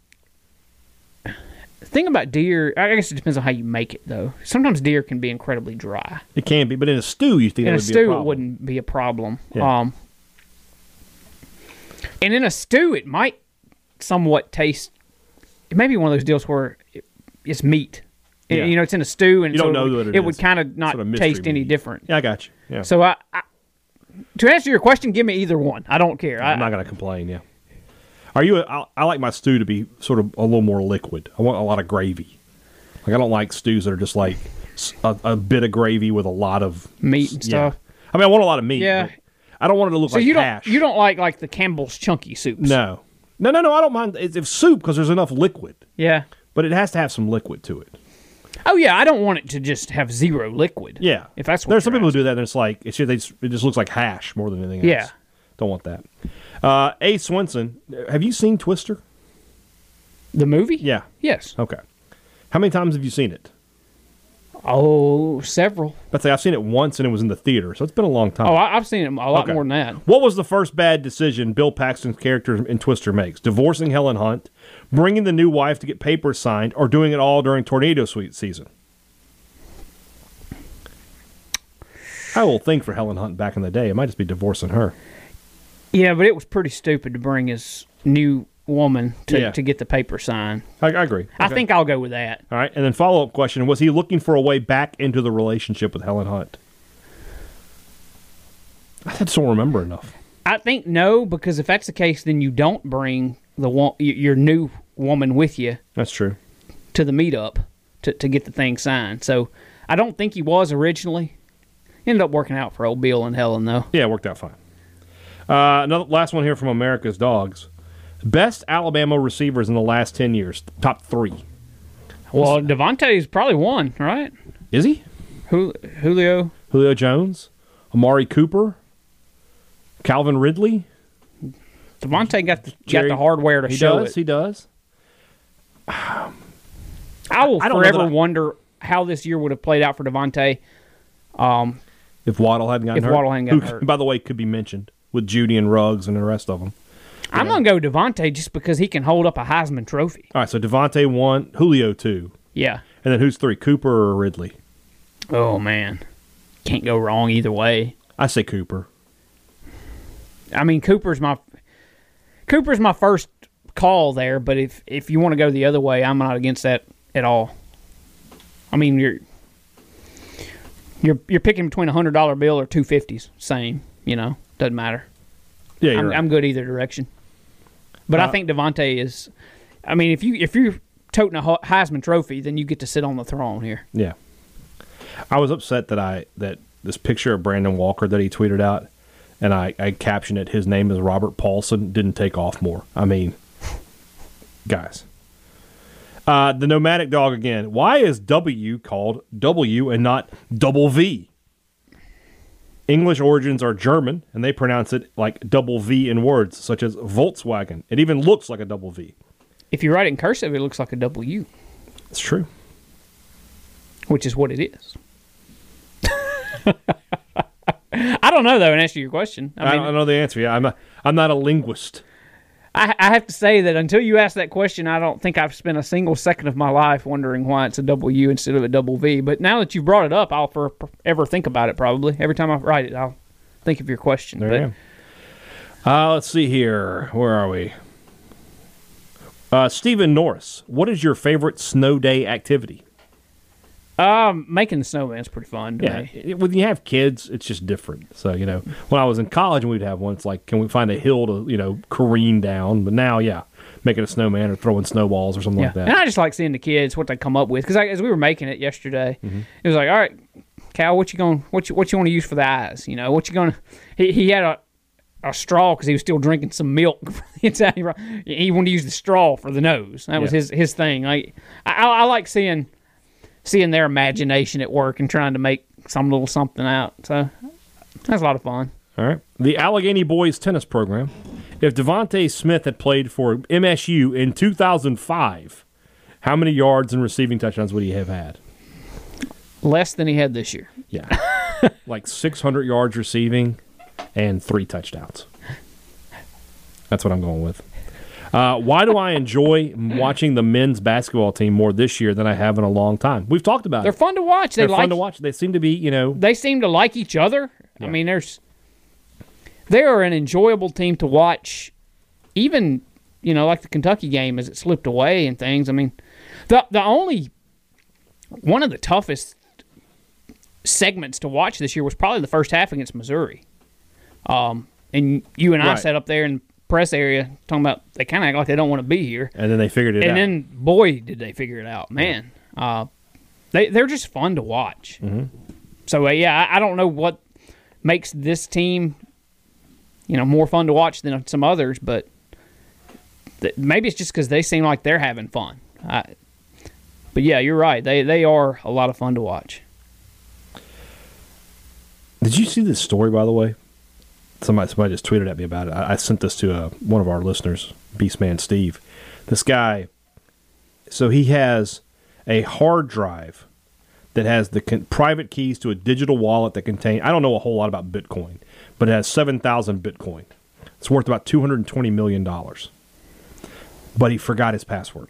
The thing about deer, I guess it depends on how you make it, though. Sometimes deer can be incredibly dry. It can be, but in a stew, you think In that a would be a stew, problem. it wouldn't be a problem. Yeah. And in a stew, it might somewhat taste. It may be one of those deals where it's meat. Yeah. You know, it's in a stew, and You don't know what it it is. would kind of not Sort of mystery taste any meat. different. Yeah, I got you. Yeah. So, to answer your question, give me either one. I don't care. I'm not going to complain, yeah. I like my stew to be sort of a little more liquid. I want a lot of gravy. Like, I don't like stews that are just like a bit of gravy with a lot of Meat and stuff. Yeah. I mean, I want a lot of meat. Yeah. But I don't want it to look So like you hash. don't like the Campbell's chunky soups? No. I don't mind. It's soup because there's enough liquid, Yeah. but it has to have some liquid to it. Oh yeah, I don't want it to just have zero liquid. Yeah. If that's what there's some you're people who do that, and it's like it just looks like hash more than anything else. Yeah. Don't want that. A. Swenson, have you seen Twister? The movie? Yeah. Yes. Okay. How many times have you seen it? Oh, several. I'd say I've seen it once, and it was in the theater, so it's been a long time. Oh, I've seen it a lot Okay. more than that. What was the first bad decision Bill Paxton's character in Twister makes? Divorcing Helen Hunt, bringing the new wife to get papers signed, or doing it all during tornado suite season? I will think for Helen Hunt back in the day, it might just be divorcing her. Yeah, but it was pretty stupid to bring his new woman to Yeah. get the paper signed. I agree. I Okay. think I'll go with that. All right, and then follow-up question, was he looking for a way back into the relationship with Helen Hunt? I just don't remember enough. I think no, because if that's the case, then you don't bring your new woman with you That's true. to the meetup to get the thing signed. So I don't think he was originally. Ended up working out for old Bill and Helen, though. Yeah, it worked out fine. Another last one here from America's Dogs. Best Alabama receivers in the last 10 years. Top 3. Well, Devontae's probably one, right? Is he? Julio. Julio Jones, Amari Cooper, Calvin Ridley. Devontae got Jerry- the hardware to show it. He does. I will I don't know forever that I- wonder how this year would have played out for Devontae. If Waddle hadn't gotten If hurt. Waddle hadn't gotten Who, hurt. by the way, could be mentioned with Judy and Ruggs and the rest of them. I'm going to go Devontae just because he can hold up a Heisman Trophy. All right, so Devontae 1, Julio 2. Yeah. And then who's 3, Cooper or Ridley? Oh, man. Can't go wrong either way. I say Cooper. I mean, Cooper's my first call there, but if you want to go the other way, I'm not against that at all. I mean, you're picking between a $100 bill or $250s. Same, doesn't matter. Yeah, you're right. I'm good either direction. But I think Devontae is. I mean, if you're toting a Heisman Trophy, then you get to sit on the throne here. Yeah. I was upset that this picture of Brandon Walker that he tweeted out, and I captioned it, his name is Robert Paulson, didn't take off more. I mean, guys. The nomadic dog again. Why is W called W and not double V? English origins are German, and they pronounce it like double V in words, such as Volkswagen. It even looks like a double V. If you write it in cursive, it looks like a W, It's true. which is what it is. I don't know, though, in answer to your question. I don't know the answer. Yeah, I'm not a linguist. I have to say that until you ask that question, I don't think I've spent a single second of my life wondering why it's a W instead of a double V. But now that you've brought it up, I'll forever think about it probably. Every time I write it, I'll think of your question. There you go. Let's see here. Where are we? Stephen Norris, what is your favorite snow day activity? Making the snowman's pretty fun to me. When you have kids, it's just different. So, when I was in college and we'd have one, it's like, can we find a hill to, careen down? But now, making a snowman or throwing snowballs or something like that. And I just like seeing the kids, what they come up with. Because as we were making it yesterday, it was like, all right, Cal, what you want to use for the eyes? What you going to... He had a straw because he was still drinking some milk. He wanted to use the straw for the nose. That was his thing. I like seeing their imagination at work and trying to make some little something out. So that's a lot of fun. All right. The Allegheny Boys tennis program. If Devontae Smith had played for MSU in 2005, how many yards and receiving touchdowns would he have had? Less than he had this year. Yeah. Like 600 yards receiving and 3 touchdowns. That's what I'm going with. Why do I enjoy watching the men's basketball team more this year than I have in a long time? We've talked about They're it. fun to watch. They're fun to watch. They seem to be, They seem to like each other. Yeah. I mean, they are an enjoyable team to watch, even, like the Kentucky game as it slipped away and things. I mean, one of the toughest segments to watch this year was probably the first half against Missouri. And you and I Right. sat up there in the press area talking about they kind of act like they don't want to be here. And then they figured it out. And then, boy, did they figure it out. Man, they're just fun to watch. Mm-hmm. So, I don't know what makes this team, more fun to watch than some others, but maybe it's just because they seem like they're having fun. But, yeah, you're right. They are a lot of fun to watch. Did you see this story, by the way? Somebody just tweeted at me about it. I sent this to one of our listeners, Beastman Steve. This guy, so he has a hard drive that has the private keys to a digital wallet that contain, I don't know a whole lot about Bitcoin, but it has 7,000 Bitcoin. It's worth about $220 million. But he forgot his password.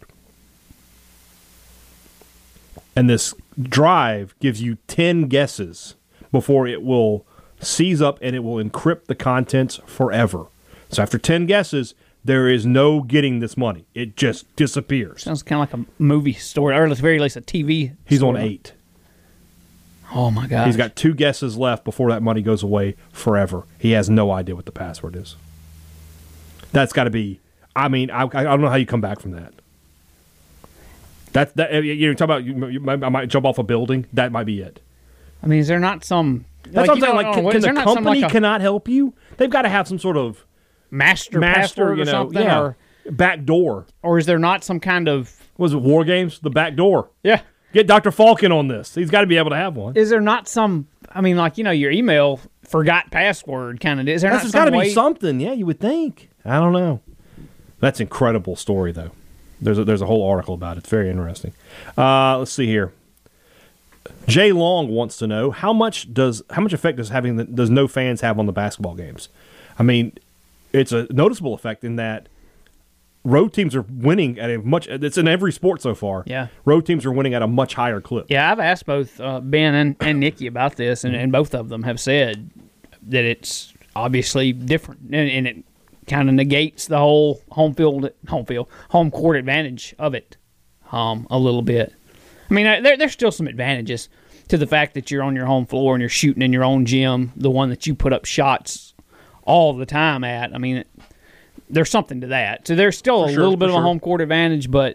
And this drive gives you 10 guesses before it will seize up and it will encrypt the contents forever. So after 10 guesses, there is no getting this money. It just disappears. Sounds kind of like a movie story, or at the very least a TV He's story. on 8. Oh, my God. He's got 2 guesses left before that money goes away forever. He has no idea what the password is. That's got to be, I don't know how you come back from that. You talk about I might jump off a building. That might be it. I mean, is there not some... That's what I'm saying. Like, can the company a cannot help you? They've got to have some sort of master password or something? Yeah, back door. Or is there not some kind of... Was it War Games? The back door. Yeah. Get Dr. Falcon on this. He's got to be able to have one. Is there not some... I mean, your email forgot password kind of... Is there There's not got some to way... be something. Yeah, you would think. I don't know. That's an incredible story, though. There's a whole article about it. It's very interesting. Let's see here. Jay Long wants to know how much effect does no fans have on the basketball games? I mean, it's a noticeable effect in that road teams are winning at it's in every sport so far. Yeah. Road teams are winning at a much higher clip. Yeah, I've asked both Ben and Nikki about this, and both of them have said that it's obviously different, and it kind of negates the whole home court advantage of it a little bit. I mean, there's still some advantages to the fact that you're on your home floor and you're shooting in your own gym, the one that you put up shots all the time at. I mean, there's something to that. So there's still a little bit of a home court advantage, but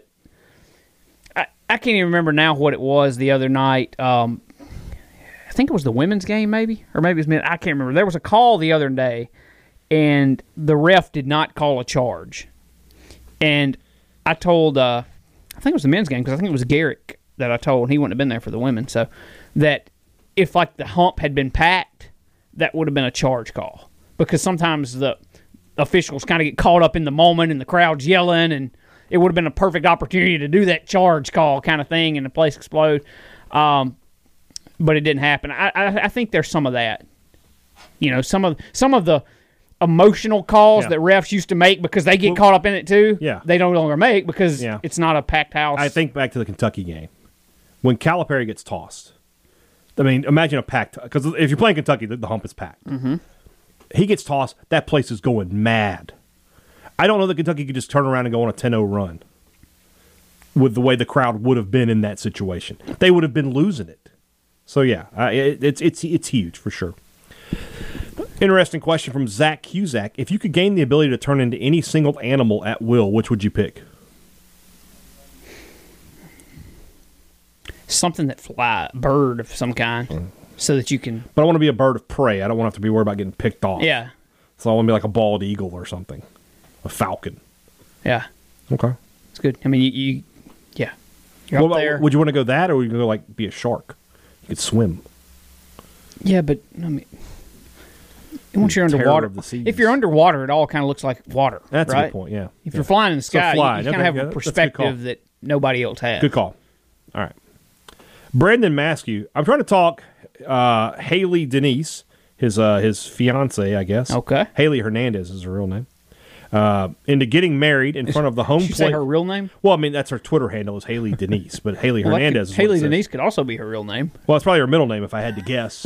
I can't even remember now what it was the other night. I think it was the women's game, maybe, or maybe it was men. I can't remember. There was a call the other day, and the ref did not call a charge. And I told, I think it was the men's game because I think it was Garrick that I told. He wouldn't have been there for the women. So that if the hump had been packed, that would have been a charge call, because sometimes the officials kind of get caught up in the moment and the crowd's yelling, and it would have been a perfect opportunity to do that charge call kind of thing and the place explode. But it didn't happen. I think there's some of that. Some of the emotional calls that refs used to make because they get caught up in it too. Yeah. They no longer make because it's not a packed house. I think back to the Kentucky game. When Calipari gets tossed, I mean, imagine a packed, because if you're playing Kentucky, the hump is packed. Mm-hmm. He gets tossed, that place is going mad. I don't know that Kentucky could just turn around and go on a 10-0 run with the way the crowd would have been in that situation. They would have been losing it. So, yeah, it's huge for sure. Interesting question from Zach Cusack. If you could gain the ability to turn into any single animal at will, which would you pick? Something that fly, bird of some kind, so that you can... But I want to be a bird of prey. I don't want to have to be worried about getting picked off. Yeah. So I want to be like a bald eagle or something. A falcon. Yeah. Okay. It's good. I mean, you're up there. Would you want to go that, or would you go like be a shark? You could swim. Yeah, but I mean, once you're underwater, if you're underwater, it all kind of looks like water. That's right? a good point. Yeah. If you're flying in the sky, you kind of have a that's perspective that nobody else has. Good call. All right. Brandon Maskew. I'm trying to talk Haley Denise his fiance, I guess. Okay. Haley Hernandez is her real name. Into getting married in front of the home Did you plate. say her real name? Well, I mean, that's her Twitter handle is Haley Denise, but Haley Hernandez is what it Haley says. Denise could also be her real name. Well, it's probably her middle name if I had to guess.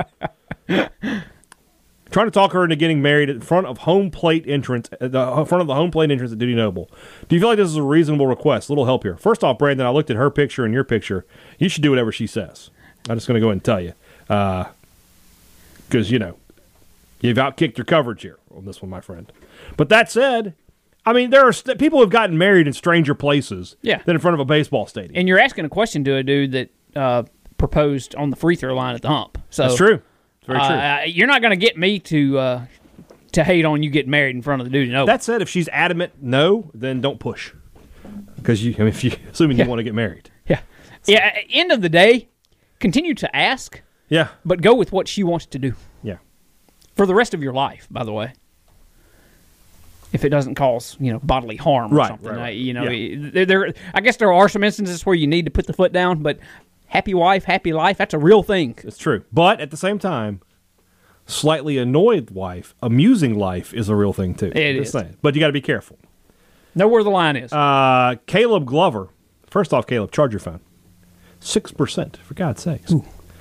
Trying to talk her into getting married in front of home plate entrance, at Dudy Noble. Do you feel like this is a reasonable request? A little help here. First off, Brandon, I looked at her picture and your picture. You should do whatever she says. I'm just going to go ahead and tell you. Because, you've outkicked your coverage here on this one, my friend. But that said, I mean, there are people who have gotten married in stranger places than in front of a baseball stadium. And you're asking a question to a dude that proposed on the free throw line at the hump. So that's true. It's very true. You're not going to get me to hate on you getting married in front of the dude. No. That said, if she's adamant no, then don't push. Because if you assuming you want to get married. Yeah. Yeah. At the end of the day, continue to ask. Yeah. But go with what she wants to do. Yeah. For the rest of your life, by the way. If it doesn't cause, bodily harm or something. Right. I guess there are some instances where you need to put the foot down, but happy wife, happy life, that's a real thing. It's true. But at the same time, slightly annoyed wife, amusing life is a real thing too. It is. But you got to be careful. Know where the line is. Caleb Glover. First off, Caleb, charge your phone. 6%, for God's sakes.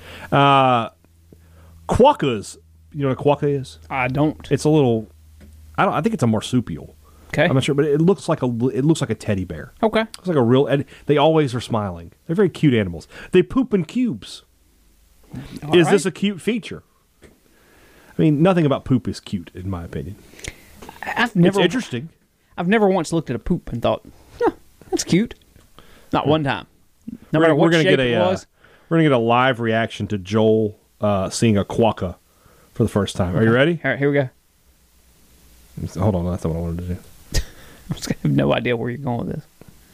Quokkas. You know what a quokka is? I don't. It's a little... I think it's a marsupial. Okay. I'm not sure, but it looks like a teddy bear. Okay. It's like a real... And they always are smiling. They're very cute animals. They poop in cubes. Is this a cute feature? I mean, nothing about poop is cute, in my opinion. It's interesting. I've never once looked at a poop and thought, that's cute. Not one time. No matter what shape it was. We're going to get a live reaction to Joel seeing a quokka for the first time. Are you ready? All right, here we go. Hold on, that's not what I wanted to do. I just have no idea where you're going with this.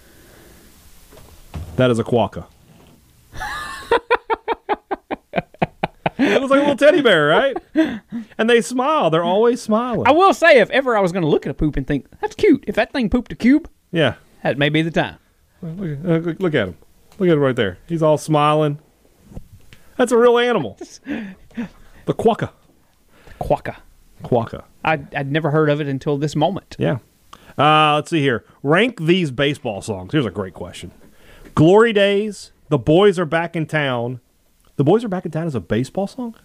That is a quokka. It looks like a little teddy bear, right? And they smile. They're always smiling. I will say, if ever I was going to look at a poop and think, that's cute. If that thing pooped a cube, yeah, that may be the time. Look at him. Look at him right there. He's all smiling. That's a real animal. The quokka. Quokka. Quokka. I'd never heard of it until this moment. Yeah. Let's see here. Rank these baseball songs. Here's a great question. Glory Days, The Boys Are Back in Town. The Boys Are Back in Town is a baseball song?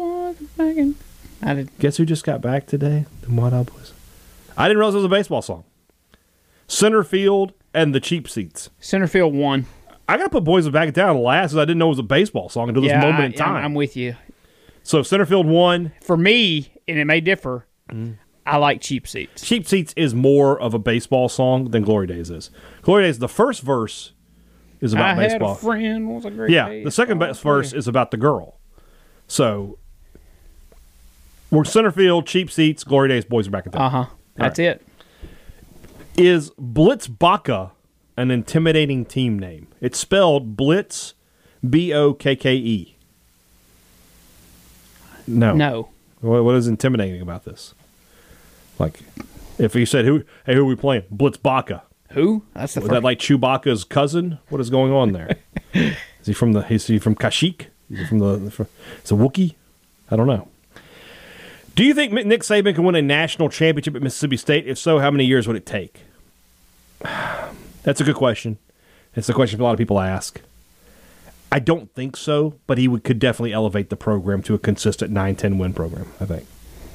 Guess who just got back today? The White Out Boys. I didn't realize it was a baseball song. Center Field and The Cheap Seats. Center Field won. I got to put Boys Are Back in Town last because I didn't know it was a baseball song until this moment in time. I'm with you. So Center Field won. For me, and it may differ, I like Cheap Seats. Cheap Seats is more of a baseball song than Glory Days is. Glory Days, the first verse is about baseball. I had a friend was a great the second best verse is about the girl. So we're Center Field, Cheap Seats, Glory Days, Boys Are Back in Town. That's it. Is Blitzbaka an intimidating team name? It's spelled Blitz, Bokke. No. What is intimidating about this? Like, if you said, who are we playing? Blitzbaka. Who? That's the Was that like Chewbacca's cousin? What is going on there? Is he from Kashyyyk? Is he from it's a Wookiee? I don't know. Do you think Nick Saban can win a national championship at Mississippi State? If so, how many years would it take? That's a good question. It's a question a lot of people ask. I don't think so, but he could definitely elevate the program to a consistent 9-10 win program, I think.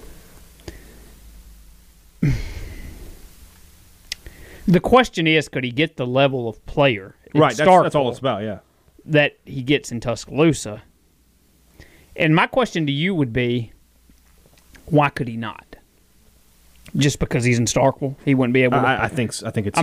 The question is, could he get the level of player right, that's all it's about, yeah. that he gets in Tuscaloosa? And my question to you would be, why could he not? Just because he's in Starkville, he wouldn't be able to? I think it's...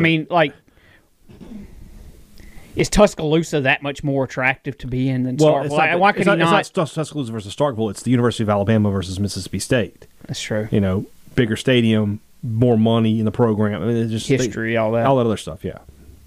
is Tuscaloosa that much more attractive to be in than Starkville? Why could he not? It's not Tuscaloosa versus Starkville. It's the University of Alabama versus Mississippi State. That's true. Bigger stadium, more money in the program. I mean, it's just history, all that other stuff. Yeah.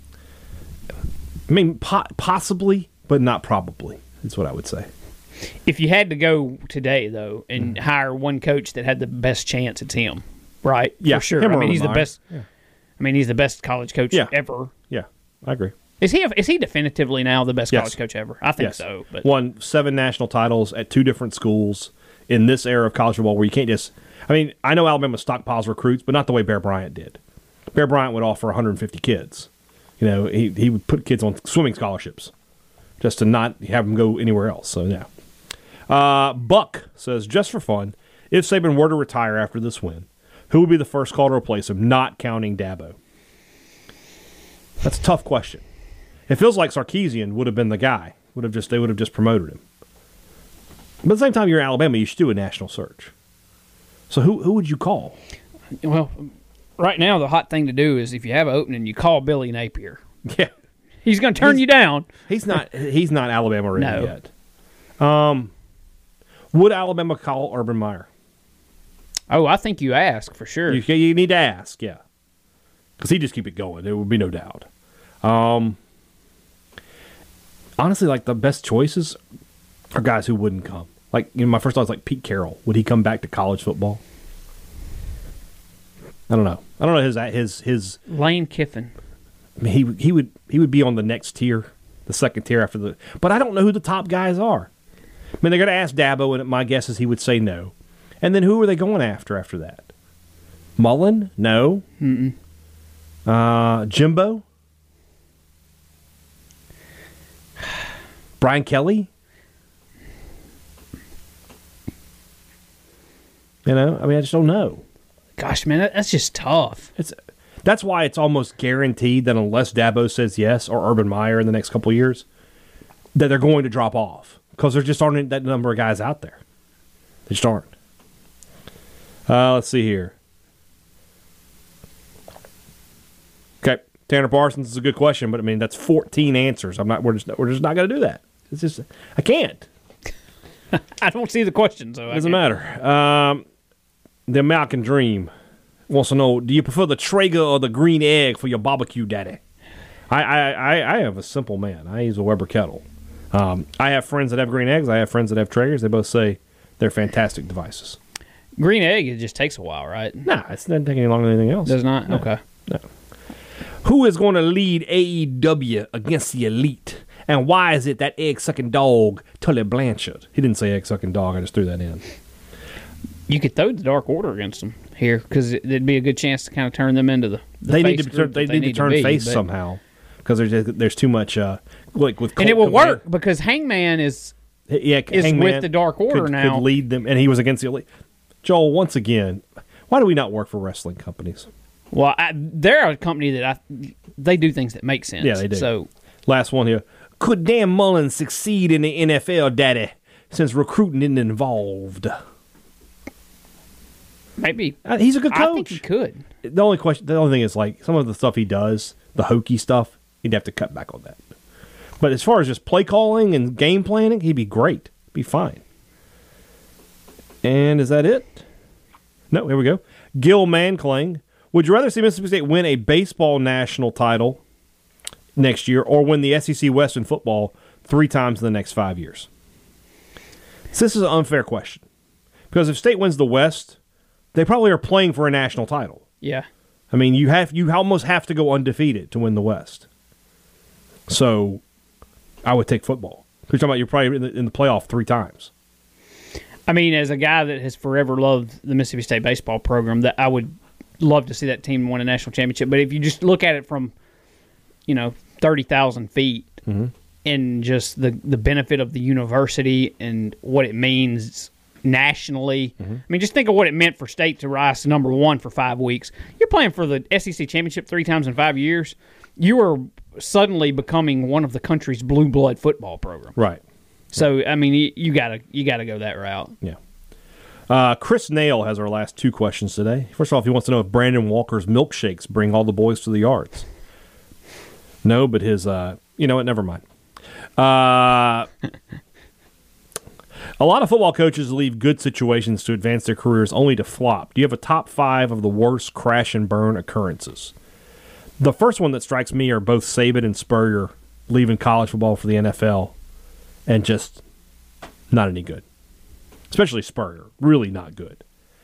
I mean, possibly, but not probably. Is what I would say. If you had to go today, though, and hire one coach that had the best chance, it's him, right? Yeah, for sure. I mean, he's the best. Yeah. I mean, he's the best college coach ever. Yeah, I agree. Is he definitively now the best college coach ever? I think so. But won 7 national titles at 2 different schools in this era of college football where you can't just. I mean, I know Alabama stockpiles recruits, but not the way Bear Bryant did. Bear Bryant would offer 150 kids. You know, he would put kids on swimming scholarships just to not have them go anywhere else. So, yeah. Buck says, just for fun, if Saban were to retire after this win, who would be the first call to replace him, not counting Dabo? That's a tough question. It feels like Sarkisian would have been the guy. They would have just promoted him. But at the same time, you're in Alabama, you should do a national search. So who would you call? Well, right now the hot thing to do is if you have an opening, you call Billy Napier. Yeah, he's going to turn you down. He's not Alabama ready No. yet. Would Alabama call Urban Meyer? Oh, I think you ask for sure. You need to ask, yeah, because he'd just keep it going. There would be no doubt. Honestly, like the best choices are guys who wouldn't come. Like, you know, my first thought was like Pete Carroll. Would he come back to college football? I don't know. His Lane Kiffin. I mean, he would be on the next tier, the second tier after the. But I don't know who the top guys are. I mean, they're going to ask Dabo, and my guess is he would say no. And then who are they going after that? Mullen? No. Jimbo? Brian Kelly? You know, I mean, I just don't know. Gosh, man, that's just tough. That's why it's almost guaranteed that unless Dabo says yes or Urban Meyer in the next couple of years, that they're going to drop off because there just aren't that number of guys out there. They just aren't. Let's see here. Okay, Tanner Parsons is a good question, but I mean that's 14 answers. We're just not going to do that. It's just I can't. I don't see the question, so Doesn't matter. The American Dream wants to know: do you prefer the Traeger or the green egg for your barbecue, Daddy? I have a simple man. I use a Weber kettle. I have friends that have green eggs. I have friends that have Traegers. They both say they're fantastic devices. Green egg, it just takes a while, right? Nah, it doesn't take any longer than anything else. Does not? No. Okay. No. Who is going to lead AEW against the Elite? And why is it that egg-sucking dog, Tully Blanchard? He didn't say egg-sucking dog. I just threw that in. You could throw the Dark Order against them here because it'd be a good chance to kind of turn them into the They need face to group turn. They need to turn face somehow because there's too much. Like with Colt and it will Cabana. work because Hangman is Hangman with the Dark Order now. Could lead them, and he was against the Elite. Joel, once again, why do we not work for wrestling companies? Well, they're a company that they do things that make sense. Yeah, they do. So, last one here. Could Dan Mullen succeed in the NFL, Daddy, since recruiting isn't involved? maybe He's a good coach. I think he could. The only thing is like some of the stuff he does, the hokey stuff, he'd have to cut back on that. But as far as just play calling and game planning, he'd be great. Be fine. And is that it? No, here we go. Gil Mankling. Would you rather see Mississippi State win a baseball national title next year or win the SEC West in football 3 times in the next 5 years? So this is an unfair question. Because if State wins the West, they probably are playing for a national title. Yeah. I mean, you almost have to go undefeated to win the West. So I would take football. You're talking about you're probably in the playoff 3 times. I mean, as a guy that has forever loved the Mississippi State baseball program, that I would love to see that team win a national championship. But if you just look at it from, 30,000 feet and just the benefit of the university and what it means nationally, I mean, just think of what it meant for State to rise to number 1 for 5 weeks. You're playing for the SEC championship 3 times in 5 years. You are suddenly becoming one of the country's blue blood football program. Right. So, I mean, you gotta go that route. Yeah. Chris Nail has our last 2 questions today. First of all, he wants to know if Brandon Walker's milkshakes bring all the boys to the yards. No, but his, you know what? Never mind. A lot of football coaches leave good situations to advance their careers only to flop. Do you have a top 5 of the worst crash and burn occurrences? The first one that strikes me are both Saban and Spurrier leaving college football for the NFL and just not any good. Especially Spurrier. Really not good.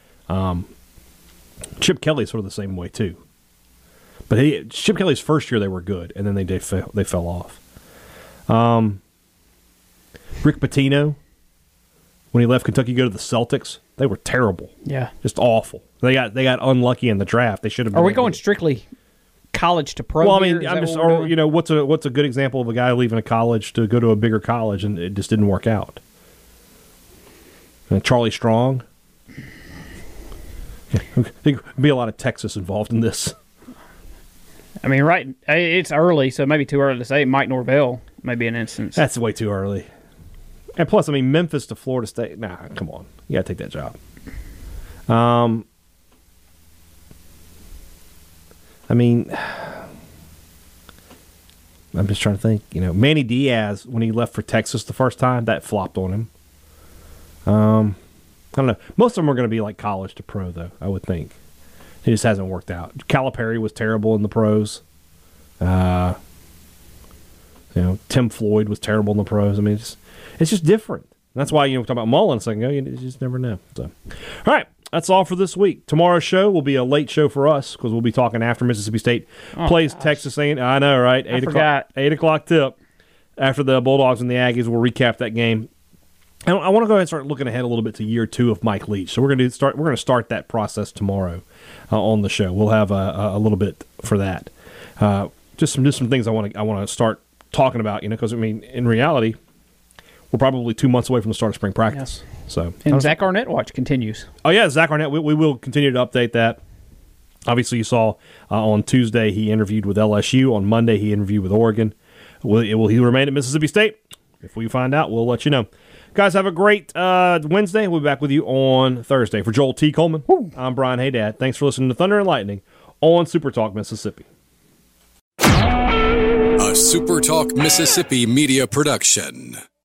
Chip Kelly's sort of the same way, too. But Chip Kelly's first year they were good, and then they fell off. Rick Pitino when he left Kentucky to go to the Celtics. They were terrible. Yeah. Just awful. They got unlucky in the draft. They should have been. Are we going strictly college to pro? Well, I here? mean, I'm just, or, you know, what's a good example of a guy leaving a college to go to a bigger college and it just didn't work out? And Charlie Strong. Yeah, I think there'd be a lot of Texas involved in this. I mean, right? It's early, so maybe too early to say. Mike Norvell may be an instance. That's way too early. And plus, I mean, Memphis to Florida State. Nah, come on, you got to take that job. I mean, I'm just trying to think. You know, Manny Diaz, when he left for Texas the first time, that flopped on him. I don't know. Most of them are going to be like college to pro, though, I would think. It just hasn't worked out. Calipari was terrible in the pros. You know, Tim Floyd was terrible in the pros. I mean, it's just different. That's why, you know, we talked about Mullen a second ago. You just never know. So, all right. That's all for this week. Tomorrow's show will be a late show for us because we'll be talking after Mississippi State plays Texas A&M. I know, right? 8 o'clock tip. After the Bulldogs and the Aggies, we'll recap that game. And I want to go ahead and start looking ahead a little bit to year 2 of Mike Leach. So we're going to start that process tomorrow on the show. We'll have a little bit for that. Just some things I want to start talking about. You know, because I mean, in reality, we're probably 2 months away from the start of spring practice. Yes. So, and Zach Arnett watch continues. Oh yeah, Zach Arnett. We will continue to update that. Obviously, you saw on Tuesday he interviewed with LSU. On Monday he interviewed with Oregon. Will he remain at Mississippi State? If we find out, we'll let you know. Guys, have a great Wednesday. We'll be back with you on Thursday. For Joel T. Coleman, I'm Brian Haydad. Thanks for listening to Thunder and Lightning on Super Talk Mississippi. A Super Talk Mississippi media production.